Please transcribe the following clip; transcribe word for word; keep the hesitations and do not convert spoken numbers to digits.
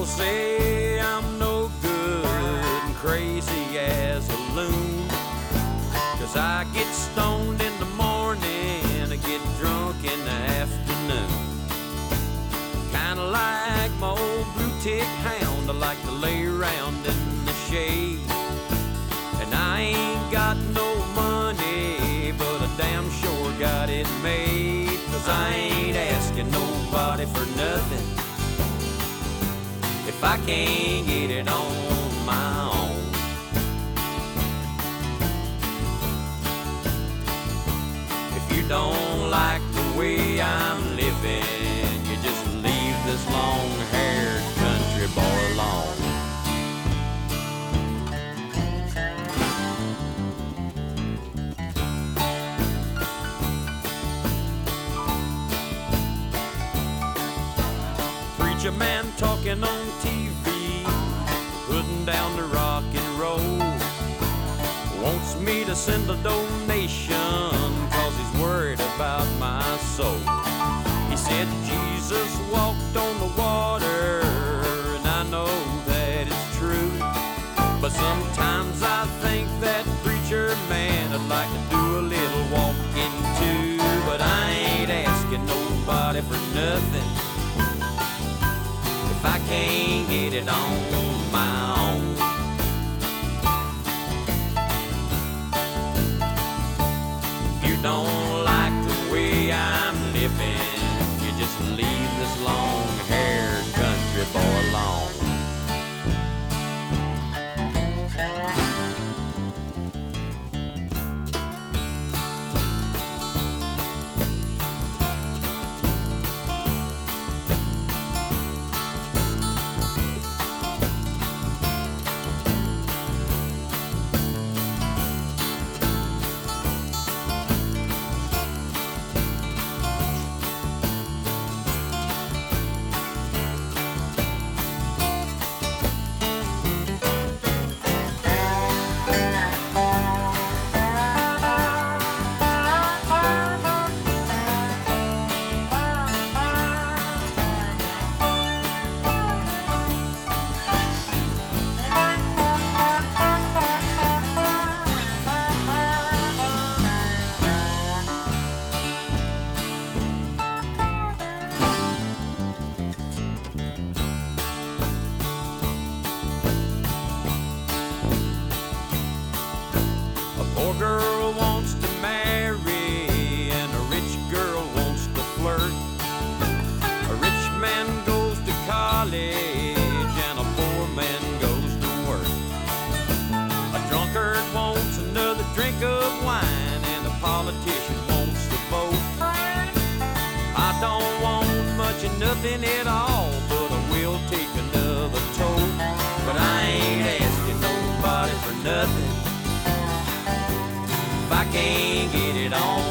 People say I'm no good and crazy as a loon, 'cause I get stoned in the morning and I get drunk in the afternoon. Kinda like my old blue tick hound, I like to lay around in the shade. And I ain't got no money, but I damn sure got it made. 'Cause I ain't asking nobody for nothing if I can't get it on my own. If you don't like the way I'm living, you just leave this long-haired country boy alone. Preacher man talking on T V, putting down the rock and roll, wants me to send a donation 'cause he's worried about my soul. He said Jesus walked on the water, and I know that it's true, but sometimes I think that preacher man would like to do a little walking too. But I ain't asking nobody for nothing if I can't get it on my own. If you don't like the way I'm living, you just leave this long-haired country boy alone. Poor girl wants to marry and a rich girl wants to flirt. A rich man goes to college and a poor man goes to work. A drunkard wants another drink of wine and a politician wants to vote. I don't want much of nothing at all, but I will take another toke. But I ain't asking nobody for nothing if I can't get it on